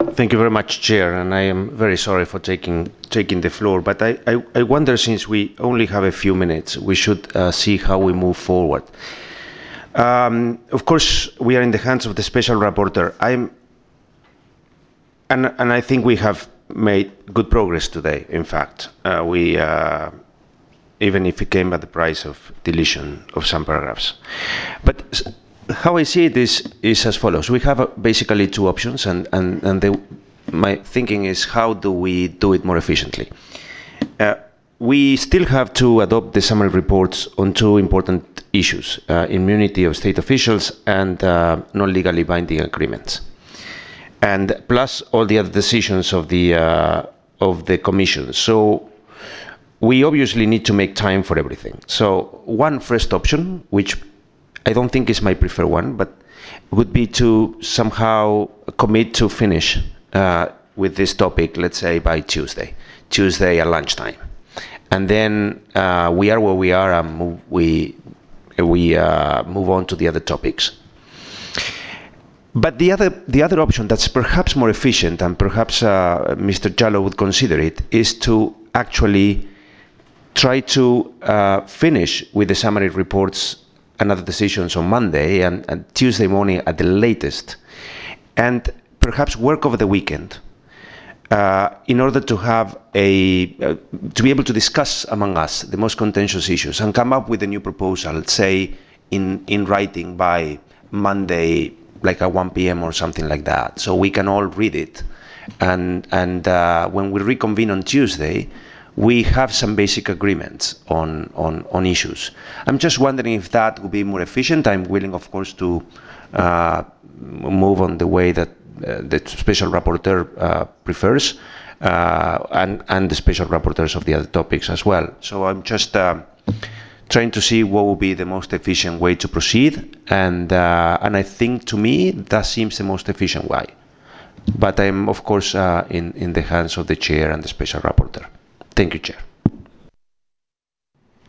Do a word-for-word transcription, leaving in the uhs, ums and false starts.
Thank you very much, Chair, and I am very sorry for taking taking the floor. But I, I, I wonder, since we only have a few minutes, we should uh, see how we move forward. Um, of course, we are in the hands of the Special Rapporteur. I'm, and, and I think we have made good progress today, in fact. Uh, we, uh, even if it came at the price of deletion of some paragraphs. But how I see it is, is as follows. We have uh, basically two options, and, and, and the, my thinking is, how do we do it more efficiently? Uh, we still have to adopt the summary reports on two important issues, uh, immunity of state officials and uh, non-legally binding agreements, and plus all the other decisions of the, uh, of the Commission. So we obviously need to make time for everything. So one first option, which I don't think is my preferred one, but would be to somehow commit to finish uh, with this topic, let's say by Tuesday, Tuesday at lunchtime. And then uh, we are where we are, and move, we, we uh, move on to the other topics. But the other, the other option that's perhaps more efficient, and perhaps uh, Mister Jallo would consider it, is to actually try to uh, finish with the summary reports and other decisions on Monday and, and Tuesday morning at the latest, and perhaps work over the weekend uh, in order to have a, uh, to be able to discuss among us the most contentious issues and come up with a new proposal, say in, in writing by Monday, like at one P M or something like that, so we can all read it. And, and uh, when we reconvene on Tuesday, we have some basic agreements on, on, on issues. I'm just wondering if that would be more efficient. I'm willing, of course, to uh, move on the way that uh, the Special Rapporteur uh, prefers, uh, and, and the Special Rapporteurs of the other topics as well. So I'm just uh, trying to see what would be the most efficient way to proceed, and, uh, and I think, to me, that seems the most efficient way. But I'm, of course, uh, in, in the hands of the Chair and the Special Rapporteur. Thank you, Chair.